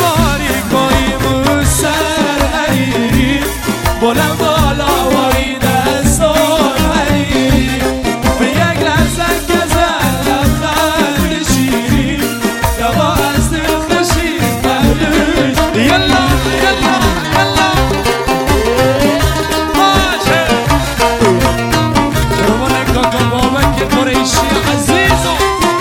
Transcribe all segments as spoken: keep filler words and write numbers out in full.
باریک باییم و سر حریری بلند بالا وای دستان حریری به یک لحظه گذر لبخند شیرین دوا از دل خشی بردوش یلا یلا یلا باشه قربان کاکا بابک قریشی عزیزم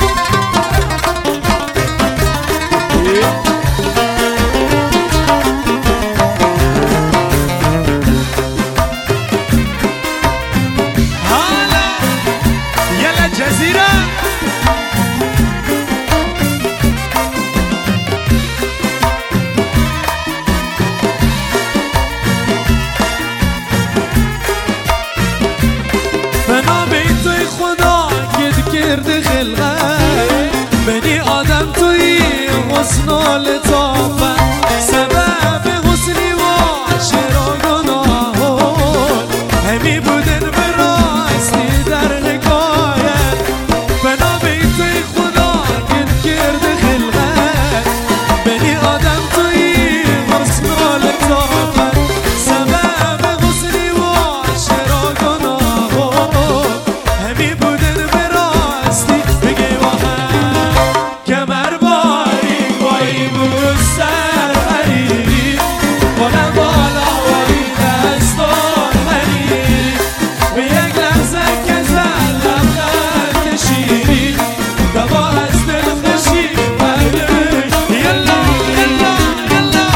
بنی آدم توی حسن و لطافت سبب حسنی و شر و گناهان همی بودن به راستی در حکایت بنا بیت خدا گد کرد خلقت بنی آدم توی حسن و لطافت سبب حسنی و شر و گناهان همی بودن به راستی بگی کمر باریک وای سر حریری بلند بالا وای دستان حریری به یک لحظه گذر لبخند شیرین دوا از دل خشی بردوش یلا یلا یلا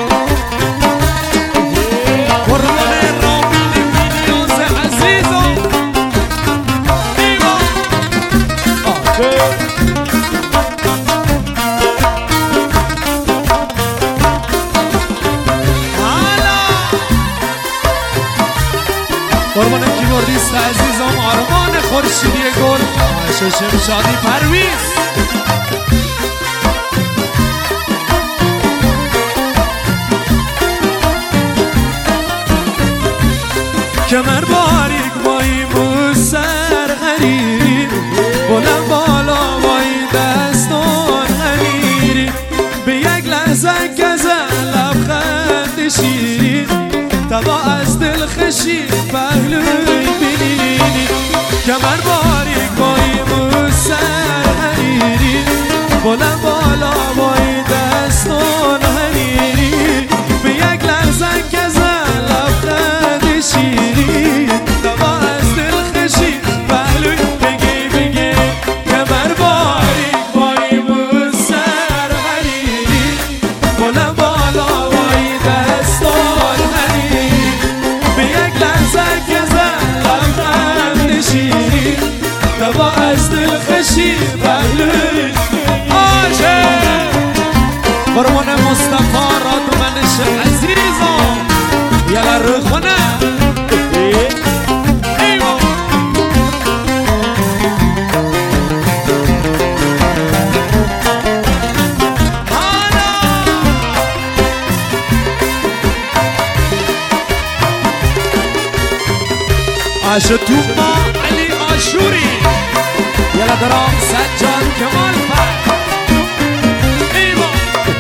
قربان رامین ویدیوز عزیزم نیما قربان کیبوردیست عزیزم آرمان خورشیدی گل ششم شادی پرویز کمر باریک وای سر حریری بلند بالا وای دستان حریری به یک لحظه گذر لبخند شیرین دوا از دل خشی پهلوی بینینی کمر باریک وای سر حریری بلند بالا وای دستان حریری به یک لحظه گذر لبخند شیرین دوا از دل خشی پهلوی بگی بگی کمر باریک وای سر حریری بلند بالا وای دستان حریری به یک لحظه گذر لبخند شیرین دوا از دل خشی پهلوی آشه قربان مصطفی رادمنش عزیزم یلا رو خونه ایوه عاشتوما علی آشوری یلا درام سجاد کمال پر ایوه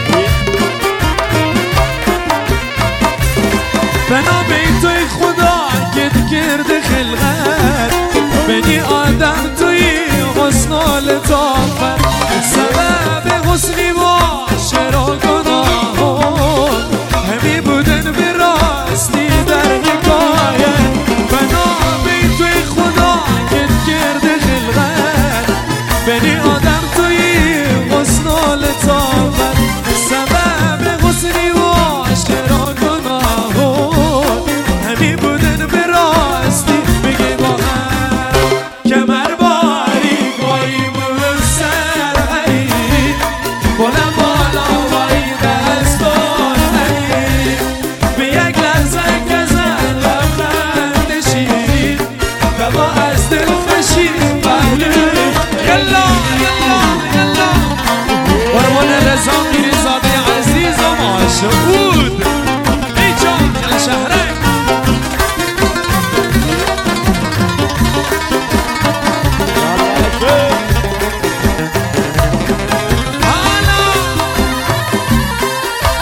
بنا بیتوی خدا گد کرد خلقت بنی آدم توی حسن و لطافت سبب حسنی و شر و گناهان همی بودن به راستی در حکایت بنا بیتوی خدا گد کرد خلقت بنی آدم توی حسن و لطافت سبب حسنی و شر و گناهان همی بودن به راستی بگی با هم کمر باریک وای سر حریری بلند بالا وای دستان حریری به یک لحظه گذر لبخند شیرین دوا از دل خشی پهلوی یلا یلا یلا قربان رضا میرزاده عزیزم عاشق بود ای جان یلا شهرک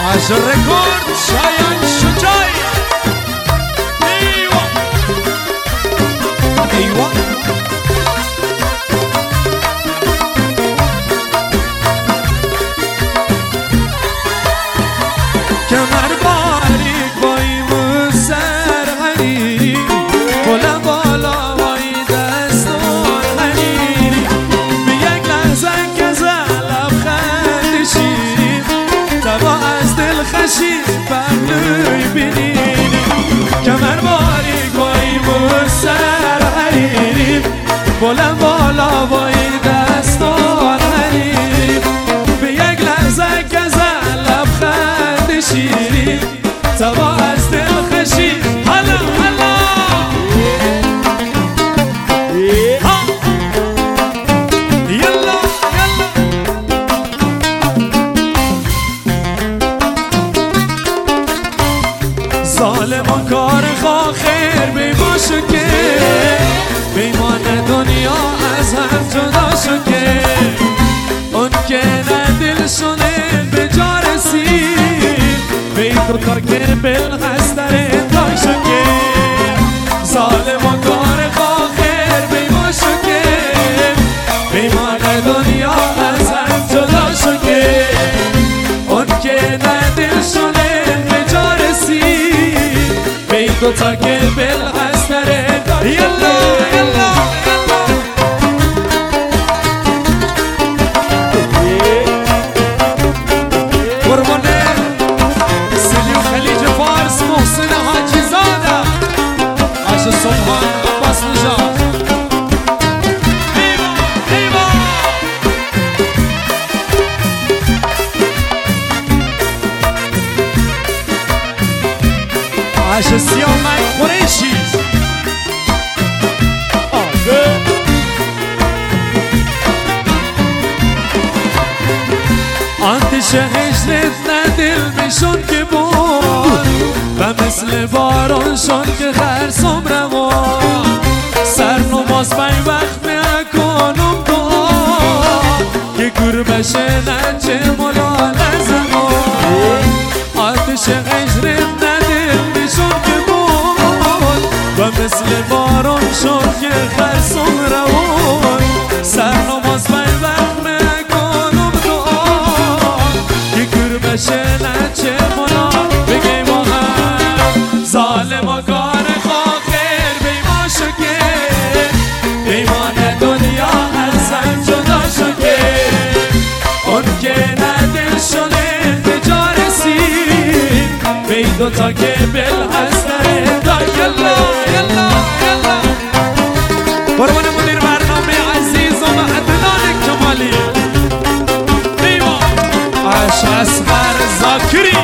عشر رکورد شایان شجاعی ایوه ایوه کمر باریک بایی موسر غریب بلند بالا بایی دستان غریب به یک لحظه کزه لبخند شیرین تبا از دل خشید بغلوی بینید کمر باریک بایی موسر غریب بلند بالا بایی دستان غریب به یک لحظه کزه لبخند شیرین تبا از دل خشید حالا حالا ها یلا یلا ظالم و کار خواه خیر بیما شو که بیمان دنیا از هم جدا شو که اون که نه دل شونه به جا رسید بی تو تا که بالغست در انتای شو که ظالم و کار خواه خیر بیما شو که بیمان دنیا از هم جدا شو که اون که نه دل شونه به جا رسید بی تو تا که بالغست در انتای یلا یلا سبحان عباس نجات ایوا ایوا عاش سیامک قریشی آتش هجرت نه دل بشون که بود و مثل باران شون که خرسم روان سر نماز بی وقت میکنم دعا که گر بشه نچه مولا نزمان آتش هجرت نه دل بشون که بود و مثل باران شون که خرسم روان سر نماز بی وقت میکنم دعا که گر بشه نچه مولا بگی با هم ظالم و کار خواه خیر بیما شو که بیمان دنیا از هم جدا شو که اون که نه دل شده به جا رسید بی دوتا که بالغست در انتای یلا یلا یلا قربان مدیر برنامه عزیز و عدنان کمالی ایوا عاش اصغر زاکری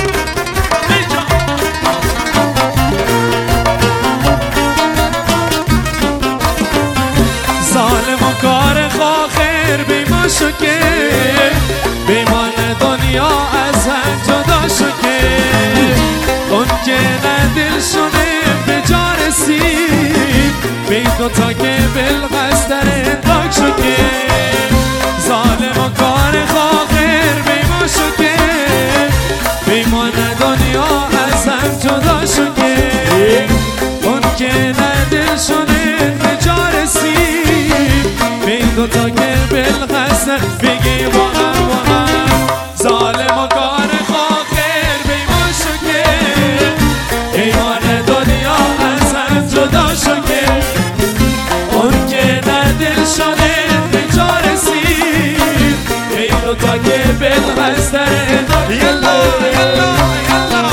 ظالم و کار خواه خیر بیما شو که بیمان دنیا از هم جدا شو که اون که نه دل شده به جا رسید بی دوتا که بالغست در انتاک شو که ظالم و کار خواه خیر بیما شو که بیمان دنیا از هم جدا شو که اون که نه دل شده به جا رسید بی دوتا که بالغست بگی با هم با هم ظالم و کار خواه خیر بیما شو که ایمان دنیا از هم جدا شو که اون که نه دل شده به جا رسید بی دوتا که بالغست یلا یلا یلا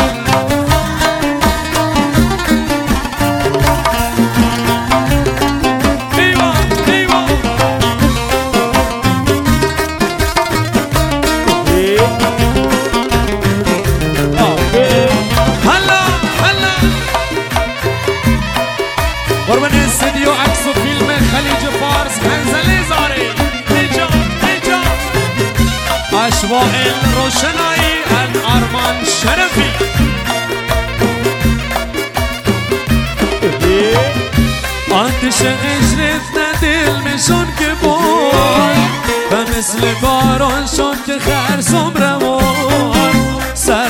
قربان استدیو عکس و فیلم خلیج فارس منزل زاری نیجا نیجا اشواق روشنایی الارمان شرفی آتش عشرت نه دل میشون که بود و مثل باران شون که خرسم روان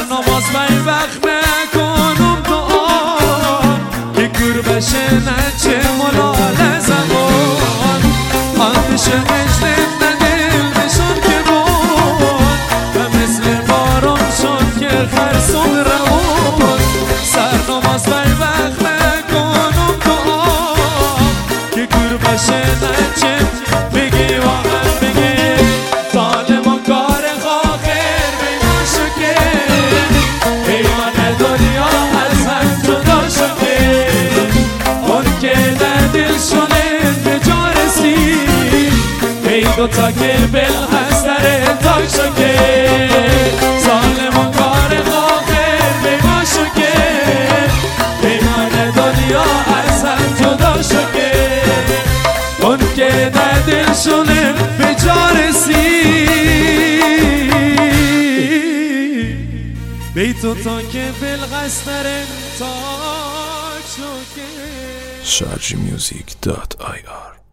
دوتا که بالخستر تاک شو که ظالمون کار آخر بیما شو که پیمان دنیا از هم جدا شو که اون که در دلشونه به جا رسید بی تو تا که بالخستر تاک شو که شارجی میوزیک دات آی آر